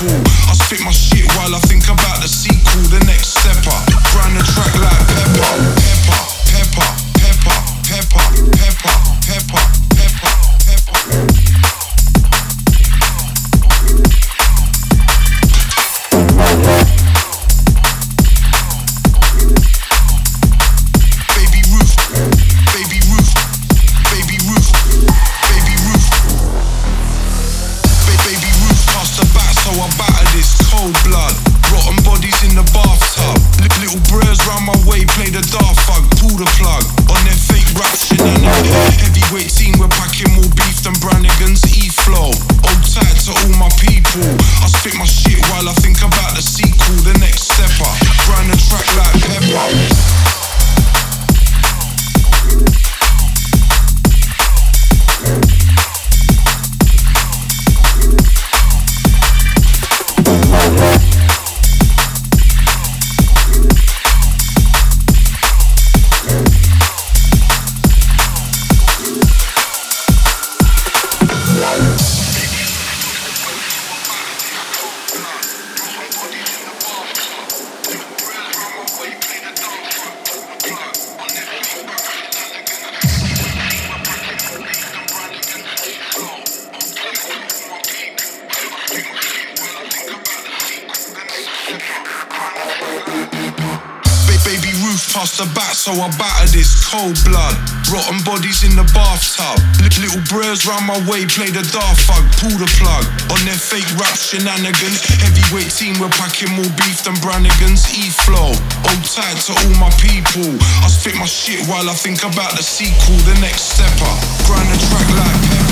people. I spit my shit while I think about the sequel, the next stepper. Grind the track like pepper, pepper, pepper, pepper, pepper, pepper, pepper, pepper, pepper. Play the daft fuck, pull the plug on their fake rap shenanigans. Heavyweight team, we're packing more beef than Brannigan's E-flow. Old tight to all my people. I spit my shit while I think about the sequel, the next stepper. Grind the track like pepper. Baby Ruth passed the bat, so I batter this cold blood. Rotten bodies in the bathtub. Little bros round my way, play the daft fuck, pull the plug on their fake rap shenanigans. Heavyweight team, we're packing more beef than Brannigan's E-flow. Old tight to all my people. I spit my shit while I think about the sequel, the next stepper. Grind the track like pepper.